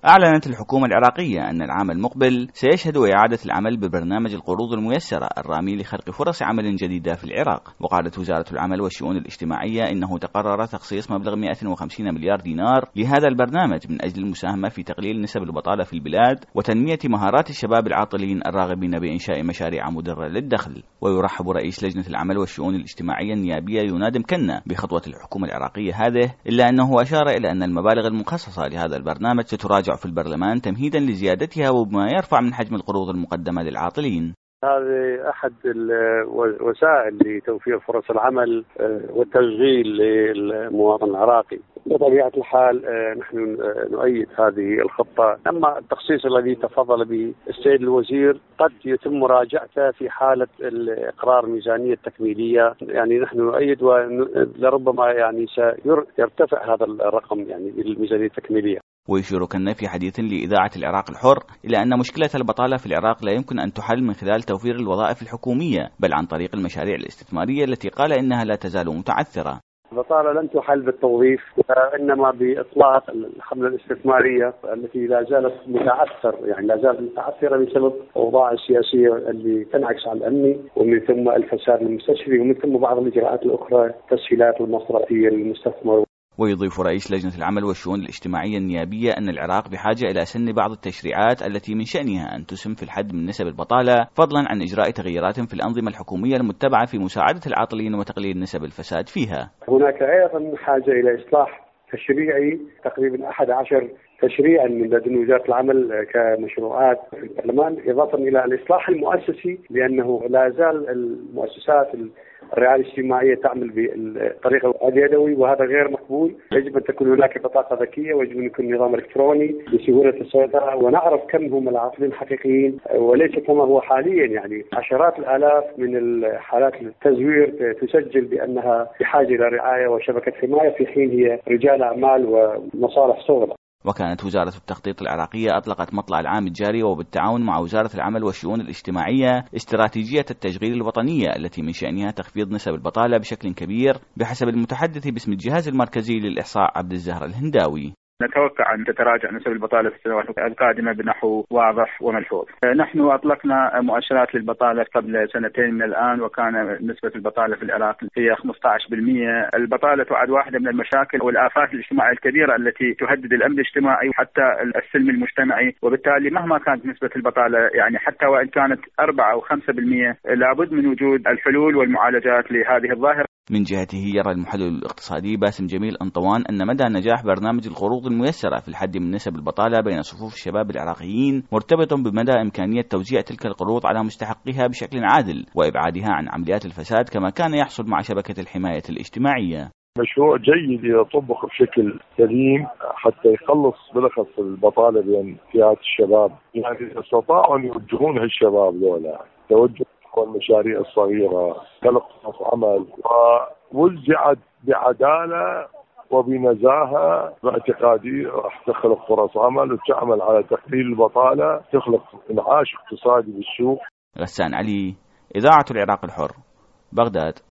أعلنت الحكومة العراقية أن العام المقبل سيشهد إعادة العمل ببرنامج القروض الميسرة الرامي لخلق فرص عمل جديدة في العراق. وقالت وزارة العمل والشؤون الاجتماعية إنه تقرر تخصيص مبلغ 150 مليار دينار لهذا البرنامج من أجل المساهمة في تقليل نسب البطالة في البلاد وتنمية مهارات الشباب العاطلين الراغبين بإنشاء مشاريع مدرة للدخل. ويرحب رئيس لجنة العمل والشؤون الاجتماعية النيابية يناد مكنا بخطوة الحكومة العراقية هذه، إلا أنه أشار إلى أن المبالغ المخصصة لهذا البرنامج ستراجع في البرلمان تمهيدا لزيادتها وبما يرفع من حجم القروض المقدمة للعاطلين. هذه أحد الوسائل لتوفير فرص العمل والتشغيل للمواطن العراقي. بطبيعة الحال نحن نؤيد هذه الخطة، أما التخصيص الذي تفضل به السيد الوزير قد يتم مراجعته في حالة إقرار ميزانية تكميلية. يعني نحن نؤيد ولربما يعني سيرتفع هذا الرقم يعني بالميزانية التكميلية. ويشير كنا في حديث لإذاعة العراق الحر إلى أن مشكلة البطالة في العراق لا يمكن أن تحل من خلال توفير الوظائف الحكومية، بل عن طريق المشاريع الاستثمارية التي قال إنها لا تزال متعثرة. البطالة لن تحل بالتوظيف، إنما بإطلاق الحملة الاستثمارية التي لا زالت لا زالت متعثرة بسبب الأوضاع السياسية اللي تنعكس على الأمن، ومن ثم الفساد المستشري، ومن ثم بعض الإجراءات الأخرى التسهيلات المصرفية للمستثمر. ويضيف رئيس لجنة العمل والشؤون الاجتماعية النيابية أن العراق بحاجة إلى سن بعض التشريعات التي من شأنها أن تسهم في الحد من نسب البطالة، فضلا عن إجراء تغييرات في الأنظمة الحكومية المتبعة في مساعدة العاطلين وتقليل نسب الفساد فيها. هناك أيضا حاجة إلى إصلاح تشريعي، تقريبا 11 تشريعا من لدن وزارة العمل كمشروعات في البرلمان، إضافة إلى الإصلاح المؤسسي، لأنه لا زال المؤسسات الرعاية الاجتماعية تعمل بالطريقة اليدوي، وهذا غير مقبول. يجب أن تكون هناك بطاقة ذكية، ويجب أن يكون نظام إلكتروني لسهولة السيطرة، ونعرف كم هم العاطلين الحقيقيين وليس كما هو حاليا. يعني عشرات الآلاف من الحالات التزوير تسجل بأنها بحاجة إلى رعاية وشبكة حماية، في حين هي رجال أعمال ومصالح صغرى. وكانت وزارة التخطيط العراقية أطلقت مطلع العام الجاري وبالتعاون مع وزارة العمل والشؤون الاجتماعية استراتيجية التشغيل الوطنية التي من شأنها تخفيض نسب البطالة بشكل كبير بحسب المتحدث باسم الجهاز المركزي للإحصاء عبد الزهر الهنداوي. نتوقع أن تتراجع نسب البطالة في السنوات القادمة بنحو واضح وملحوظ. نحن أطلقنا مؤشرات للبطالة قبل سنتين من الآن، وكان نسبة البطالة في العراق هي 15%. البطالة تعد واحدة من المشاكل والآفات الاجتماعية الكبيرة التي تهدد الأمن الاجتماعي وحتى السلم المجتمعي، وبالتالي مهما كانت نسبة البطالة يعني حتى وإن كانت 4 أو 5% لابد من وجود الحلول والمعالجات لهذه الظاهرة. من جهته يرى المحلل الاقتصادي باسم جميل أنطوان أن مدى نجاح برنامج القروض الميسرة في الحد من نسب البطالة بين صفوف الشباب العراقيين مرتبط بمدى إمكانية توزيع تلك القروض على مستحقيها بشكل عادل وإبعادها عن عمليات الفساد كما كان يحصل مع شبكة الحماية الاجتماعية. مشروع جيد إذا طبق بشكل سليم حتى يخلص بلخص البطالة بين فئات الشباب. يعني إذا استطاعوا أن يوجهون هالشباب ذولا توجه والمشاريع الصغيرة، خلق فرص عمل ووزعت بعدالة وبنزاهة، باعتقادي راح تخلق فرص عمل وتعمل على تقليل البطالة، تخلق انعاش اقتصادي بالسوق. غسان علي، إذاعة العراق الحر، بغداد.